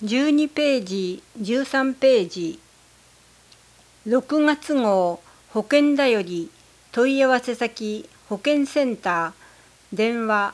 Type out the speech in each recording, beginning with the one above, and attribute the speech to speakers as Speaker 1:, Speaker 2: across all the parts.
Speaker 1: 12ページ、13ページ、6月号保険だより問い合わせ先保険センター電話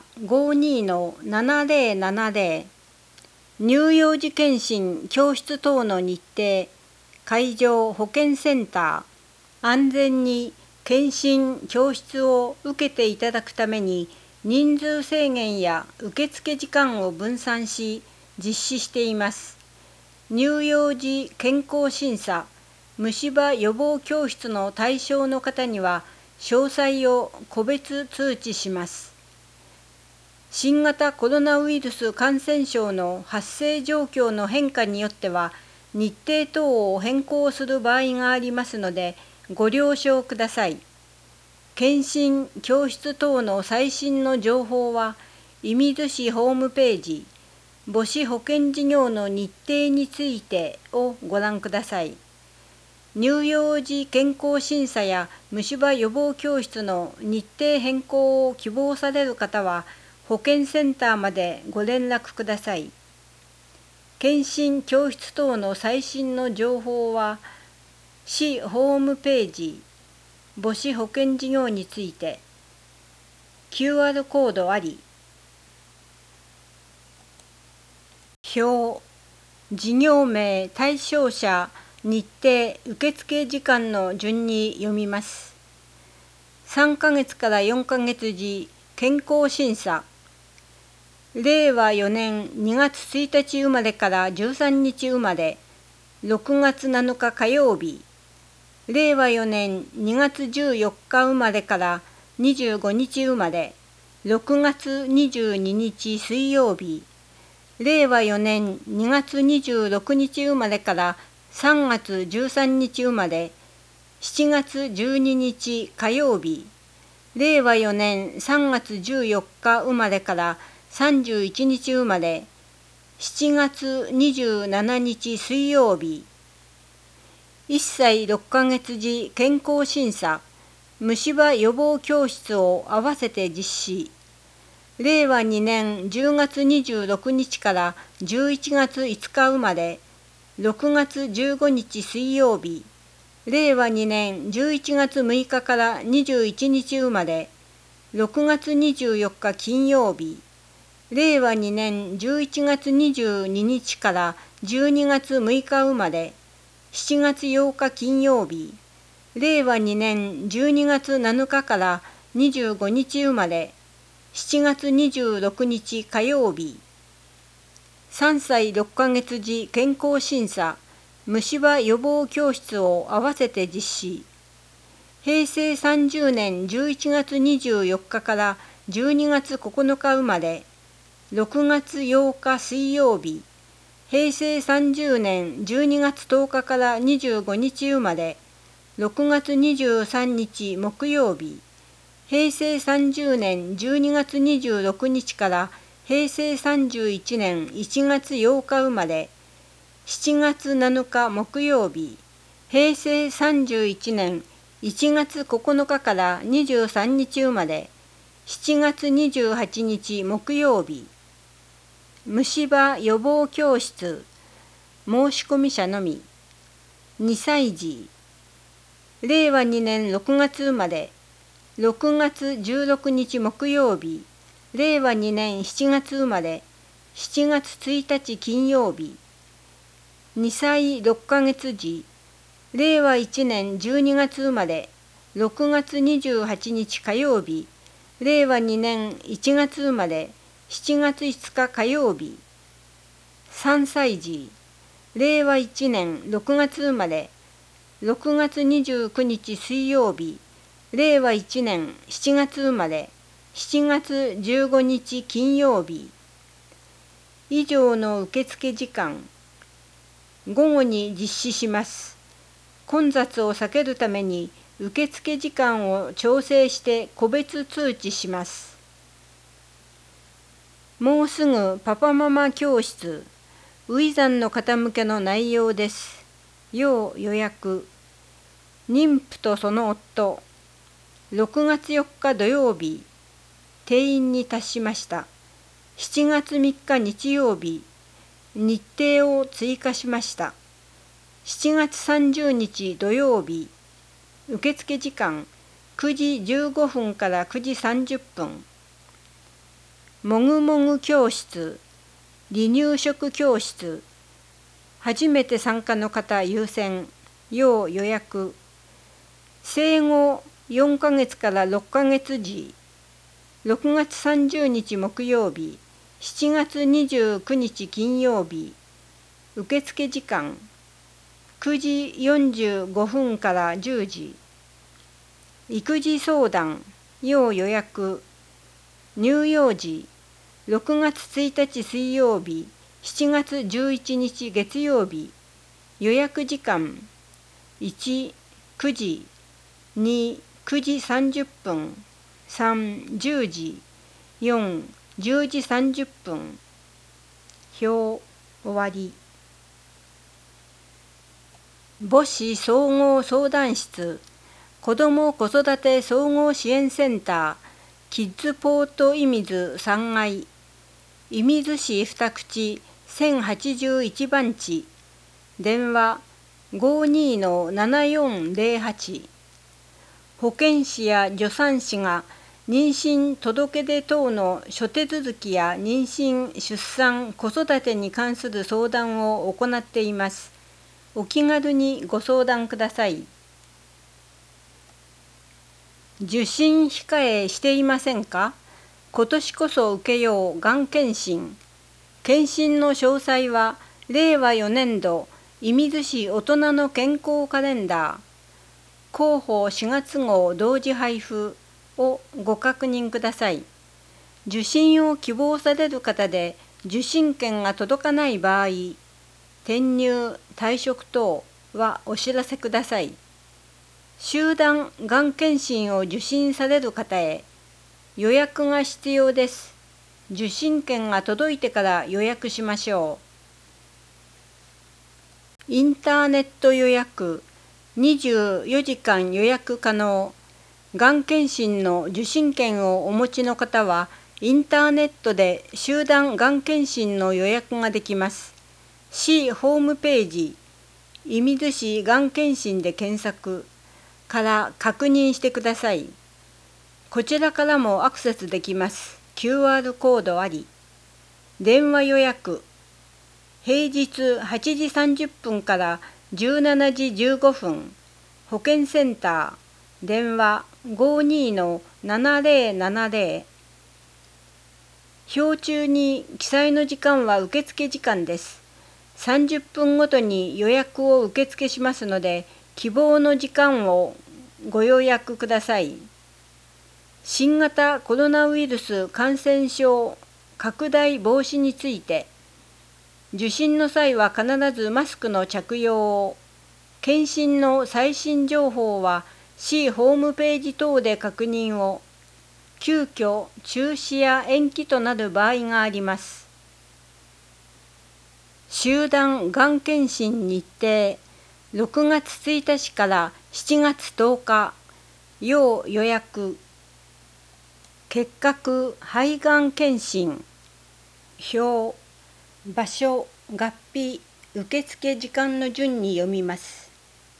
Speaker 1: 52-7070 乳幼児健診教室等の日程会場保健センター安全に健診教室を受けていただくために人数制限や受付時間を分散し実施しています。乳幼児健康審査虫歯予防教室の対象の方には詳細を個別通知します。新型コロナウイルス感染症の発生状況の変化によっては日程等を変更する場合がありますのでご了承ください。健診教室等の最新の情報は射水市ホームページ母子保健事業の日程についてをご覧ください。乳幼児健康審査や虫歯予防教室の日程変更を希望される方は保健センターまでご連絡ください。健診教室等の最新の情報は市ホームページ母子保健事業について QR コードあり表事業名対象者日程受付時間の順に読みます。3ヶ月から4ヶ月時健康審査令和4年2月1日生まれから13日生まれ6月7日火曜日令和4年2月14日生まれから25日生まれ6月22日水曜日令和4年2月26日生まれから3月13日生まれ7月12日火曜日令和4年3月14日生まれから31日生まれ7月27日水曜日1歳6ヶ月時健康審査虫歯予防教室を合わせて実施令和2年10月26日から11月5日生まれ6月15日水曜日令和2年11月6日から21日生まれ6月24日金曜日令和2年11月22日から12月6日生まれ7月8日金曜日令和2年12月7日から25日生まれ7月26日火曜日3歳6ヶ月時健康審査虫歯予防教室を合わせて実施平成30年11月24日から12月9日生まれ6月8日水曜日平成30年12月10日から25日生まれ6月23日木曜日平成30年12月26日から平成31年1月8日生まれ7月7日木曜日平成31年1月9日から23日生まれ7月28日木曜日虫歯予防教室申込者のみ2歳児令和2年6月生まれ6月16日木曜日令和2年7月生まれ7月1日金曜日2歳6ヶ月時令和1年12月生まれ6月28日火曜日令和2年1月生まれ7月5日火曜日3歳児令和1年6月生まれ6月29日水曜日令和1年7月生まれ7月15日金曜日以上の受付時間午後に実施します。混雑を避けるために受付時間を調整して個別通知します。もうすぐパパママ教室初産の方向けの内容です。要予約妊婦とその夫6月4日土曜日定員に達しました。7月3日日曜日日程を追加しました。7月30日土曜日、受付時間9時15分から9時30分。もぐもぐ教室、離乳食教室、初めて参加の方優先、要予約。生後4ヶ月から6ヶ月時、6月30日木曜日、7月29日金曜日。受付時間9時45分から10時。育児相談、要予約。乳幼児、6月1日水曜日、7月11日月曜日。予約時間1、9時、2、9時30分、3、10時、4、10時30分。表終わり。母子総合相談室、子ども子育て総合支援センター、キッズポート射水3階、射水市二口1081番地、電話52-7408。保健師や助産師が妊娠届出等の諸手続きや妊娠・出産・子育てに関する相談を行っています。お気軽にご相談ください。受診控えしていませんか？今年こそ受けようがん検診。検診の詳細は令和4年度射水市大人の健康カレンダー広報4月号同時配布をご確認ください。受診を希望される方で受診券が届かない場合、転入・退職等はお知らせください。集団がん検診を受診される方へ、予約が必要です。受診券が届いてから予約しましょう。インターネット予約、24時間予約可能。がん検診の受診券をお持ちの方は、インターネットで集団がん検診の予約ができます。市ホームページ、射水市がん検診で検索から確認してください。こちらからもアクセスできます。QR コードあり。電話予約、平日8時30分から17時15分。保健センター、電話52-7070。表中に記載の時間は受付時間です。30分ごとに予約を受付しますので、希望の時間をご予約ください。新型コロナウイルス感染症拡大防止について、受診の際は必ずマスクの着用を、検診の最新情報は市ホームページ等で確認を、急遽中止や延期となる場合があります。集団がん検診日程、6月1日から7月10日、要予約。結核肺がん検診、表、場所、月日、受付時間の順に読みます。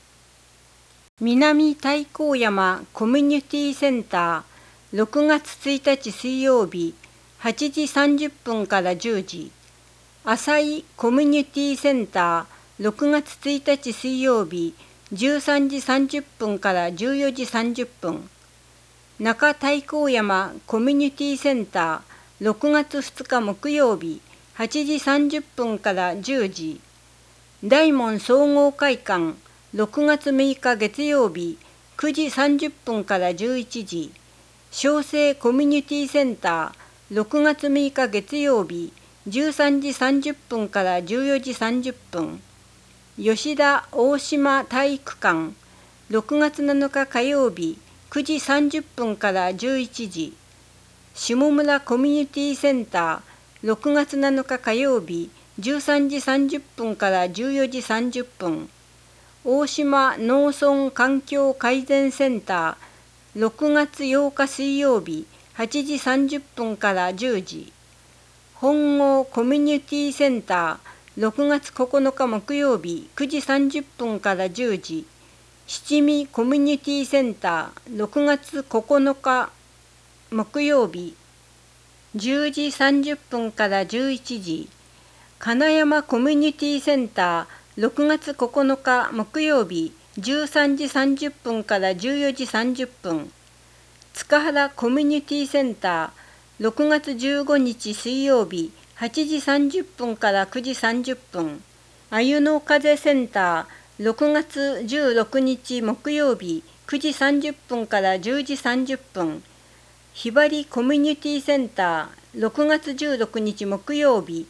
Speaker 1: 南太閤山コミュニティセンター、6月1日水曜日、8時30分から10時。浅井コミュニティセンター、6月1日水曜日、13時30分から14時30分。中太閤山コミュニティセンター、6月2日木曜日、8時30分から10時。大門総合会館、6月6日月曜日、9時30分から11時。小生コミュニティセンター、6月6日月曜日、13時30分から14時30分。吉田大島体育館、6月7日火曜日、9時30分から11時。下村コミュニティセンター、6月7日火曜日、13時30分から14時30分。大島農村環境改善センター、6月8日水曜日、8時30分から10時。本郷コミュニティセンタ 6月9日木曜日9時30分から10時、七味コミュニティセンター6月9日木曜日10時30分から11時、金山コミュニティセンター6月9日木曜日13時30分から14時30分、塚原コミュニティセンター6月15日水曜日8時30分から9時30分、あゆの風センター6月16日木曜日9時30分から10時30分、ひばりコミュニティセンター6月16日木曜日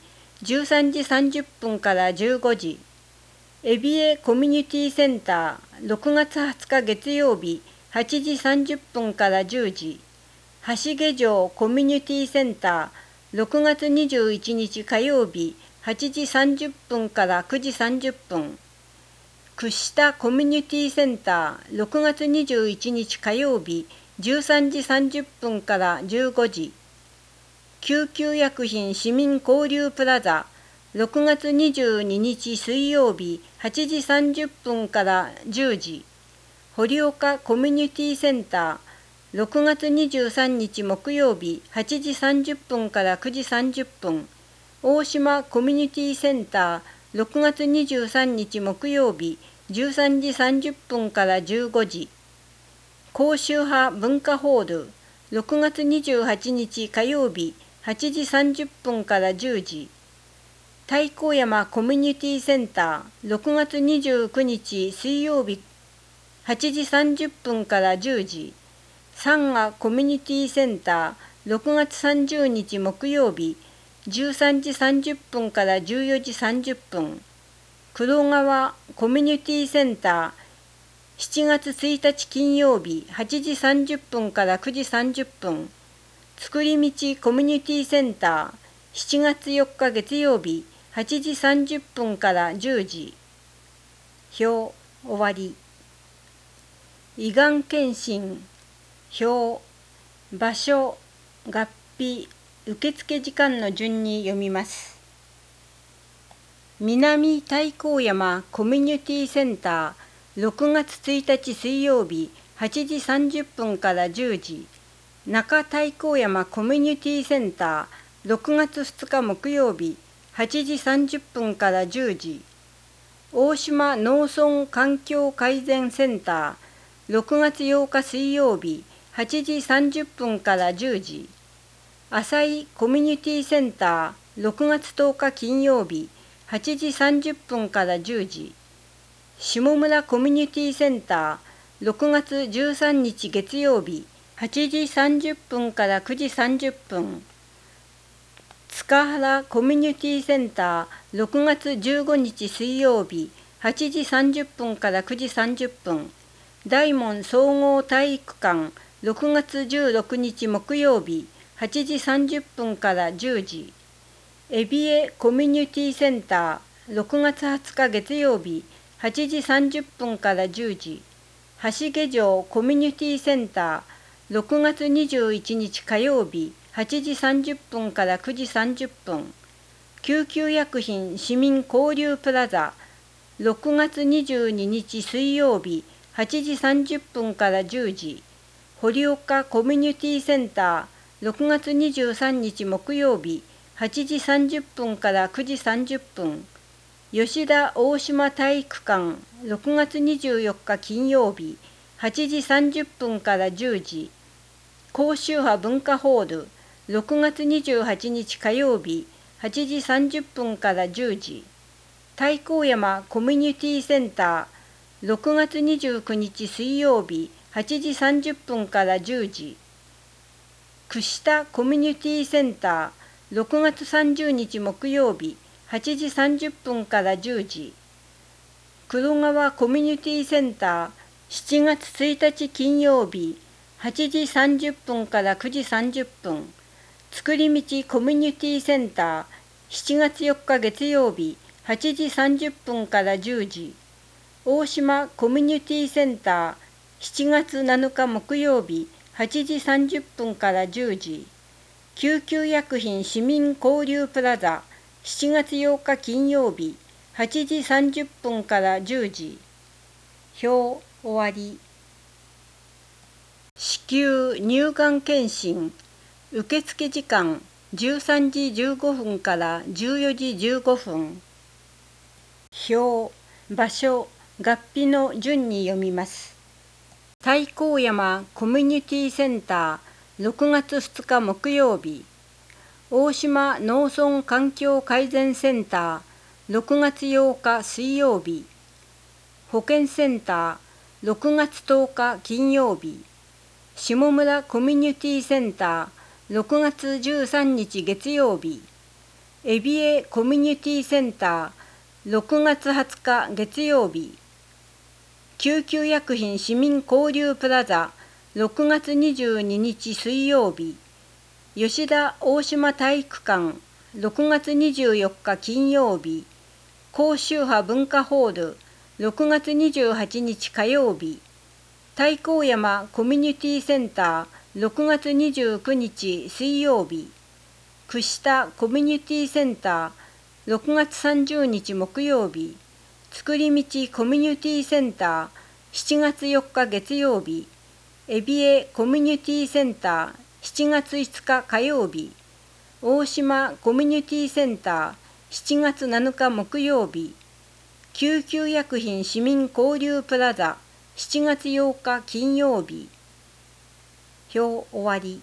Speaker 1: 13時30分から15時、エビエコミュニティセンター6月20日月曜日8時30分から10時、橋下城コミュニティセンター6月21日火曜日8時30分から9時30分、串田コミュニティセンター6月21日火曜日13時30分から15時、救急薬品市民交流プラザ6月22日水曜日8時30分から10時、堀岡コミュニティセンター6月23日木曜日8時30分から9時30分、大島コミュニティセンター6月23日木曜日13時30分から15時、甲州派文化ホール6月28日火曜日8時30分から10時、太閤山コミュニティセンター6月29日水曜日8時30分から10時、三賀コミュニティセンター6月30日木曜日13時30分から14時30分、黒川コミュニティセンター7月1日金曜日8時30分から9時30分、作り道コミュニティセンター7月4日月曜日8時30分から10時。表終わり。胃がん検診表、場所、合併、受付時間の順に読みます。南太閤山コミュニティセンター6月1日水曜日8時30分から10時、中太閤山コミュニティセンター6月2日木曜日8時30分から10時、大島農村環境改善センター6月8日水曜日8時30分から10時、浅井コミュニティセンター6月10日金曜日8時30分から10時、下村コミュニティセンター6月13日月曜日8時30分から9時30分、塚原コミュニティセンター6月15日水曜日8時30分から9時30分、大門総合体育館6月16日木曜日8時30分から10時、エビエコミュニティセンター6月20日月曜日8時30分から10時、橋下城コミュニティセンター6月21日火曜日8時30分から9時30分、救急薬品市民交流プラザ6月22日水曜日8時30分から10時、堀岡コミュニティセンター6月23日木曜日8時30分から9時30分、吉田大島体育館6月24日金曜日8時30分から10時、甲州派文化ホール6月28日火曜日8時30分から10時、太閤山コミュニティセンター6月29日水曜日8時30分から10時、串田コミュニティセンター6月30日木曜日8時30分から10時、黒川コミュニティセンター7月1日金曜日8時30分から9時30分、作り道コミュニティセンター7月4日月曜日8時30分から10時、大島コミュニティセンター7月7日木曜日8時30分から10時、救急薬品市民交流プラザ 7月8日金曜日8時30分から10時。表終わり。至急乳がん検診受付時間13時15分から14時15分。表、場所、月日の順に読みます。太閤山コミュニティセンター6月2日木曜日。大島農村環境改善センター6月8日水曜日。保健センター6月10日金曜日。下村コミュニティセンター6月13日月曜日。エビエコミュニティセンター6月20日月曜日。救急薬品市民交流プラザ6月22日水曜日。吉田大島体育館6月24日金曜日。高周波文化ホール6月28日火曜日。太閤山コミュニティセンター6月29日水曜日。串田コミュニティセンター6月30日木曜日。作り道コミュニティセンター7月4日月曜日。エビエコミュニティセンター7月5日火曜日。大島コミュニティセンター7月7日木曜日。救急薬品市民交流プラザ7月8日金曜日。表終わり。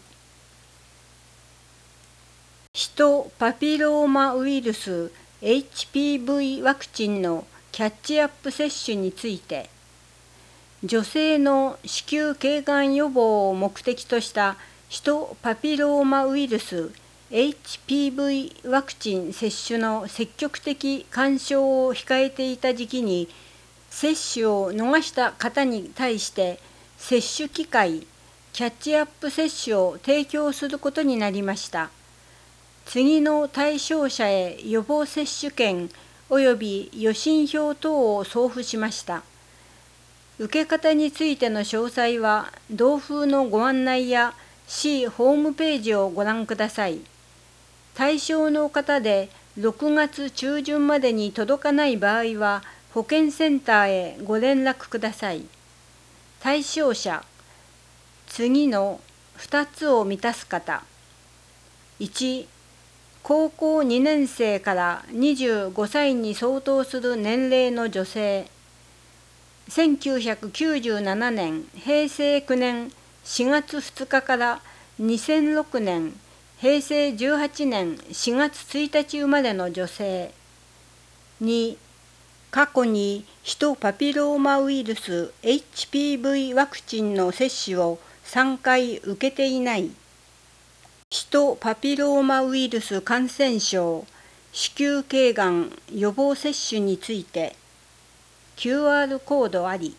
Speaker 1: ヒトパピローマウイルス HPV ワクチンのキャッチアップ接種について、女性の子宮頸がん予防を目的としたヒトパピローマウイルス HPV ワクチン接種の積極的勧奨を控えていた時期に、接種を逃した方に対して接種機会、キャッチアップ接種を提供することになりました。次の対象者へ予防接種券及び予診票等を送付しました。受け方についての詳細は同封のご案内や市ホームページをご覧ください。対象の方で6月中旬までに届かない場合は保健センターへご連絡ください。対象者、次の2つを満たす方。1、高校2年生から25歳に相当する年齢の女性。1997年平成9年4月2日から2006年平成18年4月1日生まれの女性。2、過去にヒトパピローマウイルス HPV ワクチンの接種を3回受けていない。ヒトパピローマウイルス感染症子宮頸がん予防接種について QR コードあり。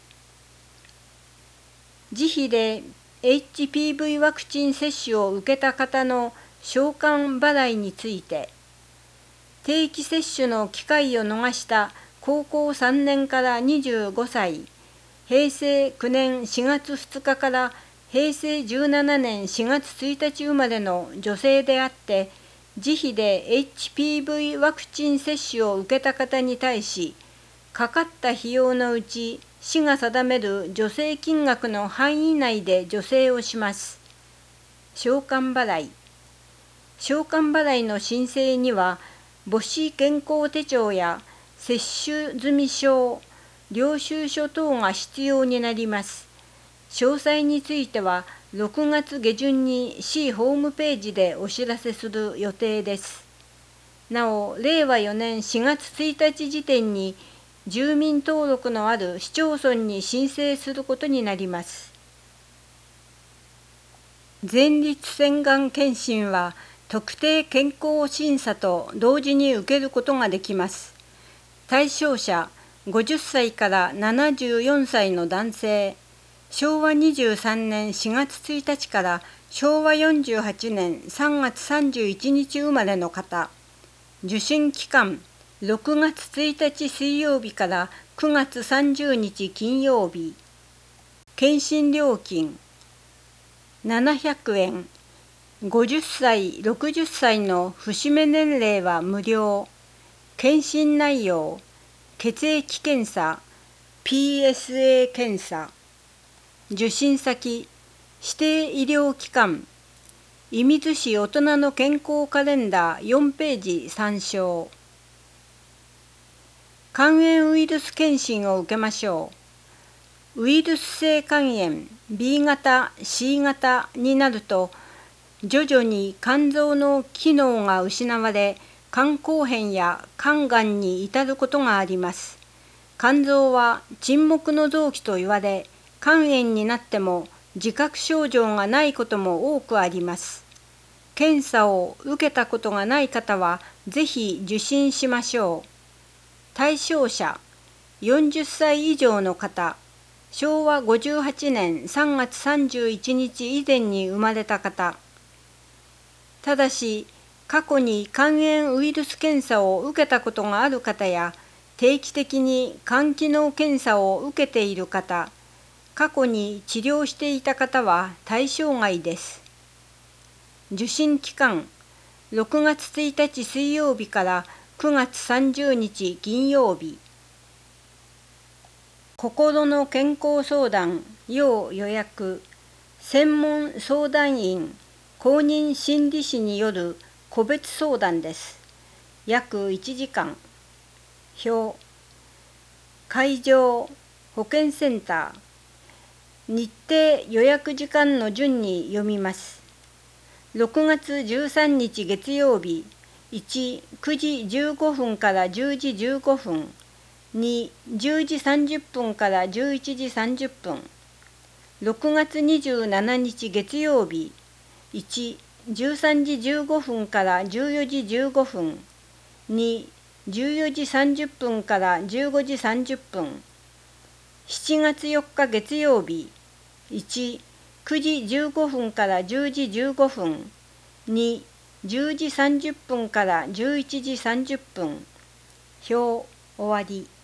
Speaker 1: 自費で HPV ワクチン接種を受けた方の償還払いについて、定期接種の機会を逃した高校3年から25歳、平成9年4月2日から平成17年4月1日生まれの女性であって、自費で HPV ワクチン接種を受けた方に対し、かかった費用のうち市が定める助成金額の範囲内で助成をします。償還払い。償還払いの申請には、母子健康手帳や接種済証、領収書等が必要になります。詳細については6月下旬に市ホームページでお知らせする予定です。なお、令和4年4月1日時点に住民登録のある市町村に申請することになります。前立腺がん検診は特定健康審査と同時に受けることができます。対象者、50歳から74歳の男性、昭和23年4月1日から昭和48年3月31日生まれの方、受診期間、6月1日水曜日から9月30日金曜日。検診料金、700円。 50歳、60歳の節目年齢は無料。検診内容、血液検査、PSA 検査。受診先、指定医療機関。射水市大人の健康カレンダー4ページ参照。肝炎ウイルス検診を受けましょう。ウイルス性肝炎 B 型、C 型になると、徐々に肝臓の機能が失われ、肝硬変や肝がんに至ることがあります。肝臓は沈黙の臓器と言われ、肝炎になっても自覚症状がないことも多くあります。検査を受けたことがない方は、ぜひ受診しましょう。対象者、40歳以上の方、昭和58年3月31日以前に生まれた方。ただし、過去に肝炎ウイルス検査を受けたことがある方や、定期的に肝機能検査を受けている方、過去に治療していた方は対象外です。受診期間、6月1日水曜日から9月30日金曜日。心の健康相談要予約。専門相談員公認心理師による個別相談です。約1時間。表。会場保健センター。日程予約時間の順に読みます。6月13日月曜日、1、9時15分から10時15分、2、10時30分から11時30分。6月27日月曜日、1、13時15分から14時15分、2、14時30分から15時30分。7月4日月曜日、1、9時15分から10時15分、2、10時30分から11時30分。表終わり。